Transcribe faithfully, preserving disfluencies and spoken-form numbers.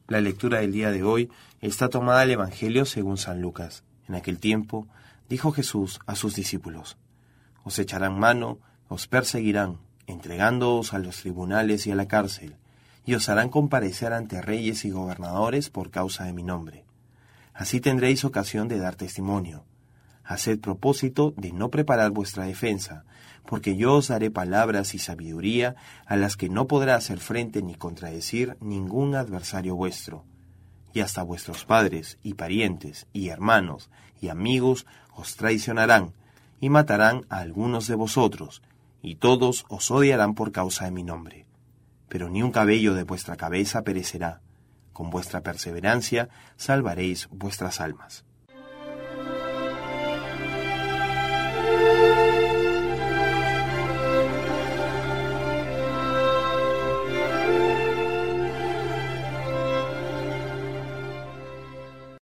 La lectura del día de hoy está tomada del Evangelio según San Lucas. En aquel tiempo, dijo Jesús a sus discípulos: Os echarán mano, os perseguirán, entregándoos a los tribunales y a la cárcel, y os harán comparecer ante reyes y gobernadores por causa de mi nombre. Así tendréis ocasión de dar testimonio. Haced propósito de no preparar vuestra defensa, porque yo os daré palabras y sabiduría a las que no podrá hacer frente ni contradecir ningún adversario vuestro. Y hasta vuestros padres y parientes y hermanos y amigos os traicionarán y matarán a algunos de vosotros, y todos os odiarán por causa de mi nombre. Pero ni un cabello de vuestra cabeza perecerá. Con vuestra perseverancia salvaréis vuestras almas.